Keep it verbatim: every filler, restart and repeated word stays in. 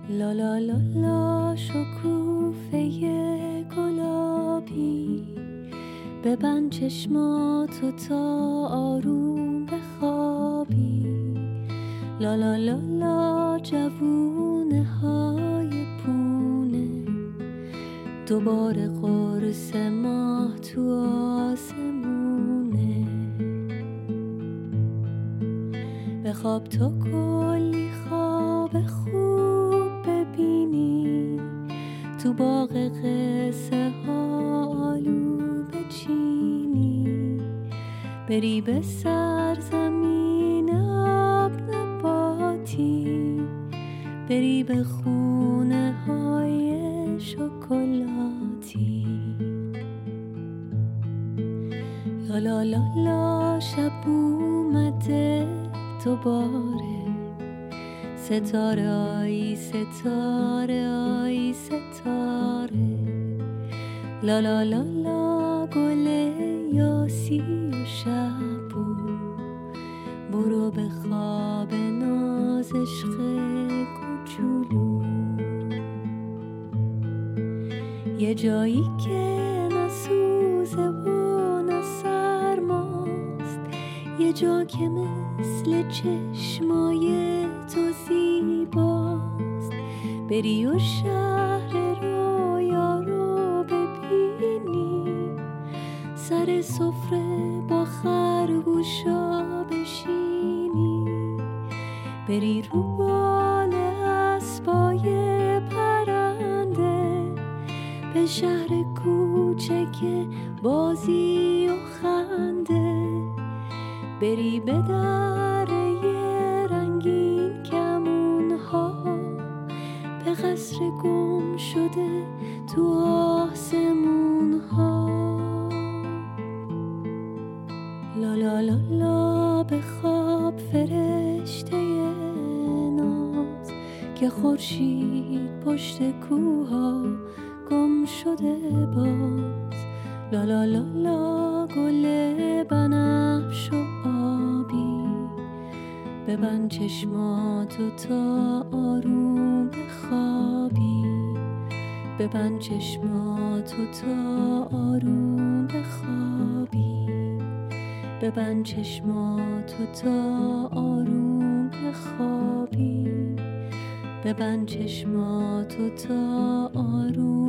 لا لا لا لا شکوفه گلابی، ببند چشماتو تا آروم بخوابی. لا لا لا لا جوونه های پونه، دوباره قرص ماه تو آسمونه. بخواب تو کلی خواب خوب ببینی، تو باغ قصه ها آلو بچینی. بری به سرزمین آب نباتی، بری به خونه های شکلاتی. لا لا لا لا شب اومده دوباره، ستاره آی ستاره آی ستاره. لا لا لا لا گل یاسی و شبو، برو به خواب ناز عشق کوچولو. یه جایی که نسوزه و نسرماست، یه جا که مثل چشمای تو زیباست. بری و شهر رویا رو ببینی، سر سفره با خرگوشا بشینی. بری رو بال اسبای پرنده، به شهر کوچک بازی و خنده. بری به دره رنگین کمونها، به قصر گم شده تو آسمونها. لا لا لا لا بخواب فرشته ناز، که خورشید پشت کوها گم شده باز. لا لا لا لا گل بنفش و آبی، ببند چشماتو تا آروم بخوابی. ببند چشماتو تا آروم بخوابی. ببند چشماتو تا آروم بخوابی. ببند چشماتو تا آروم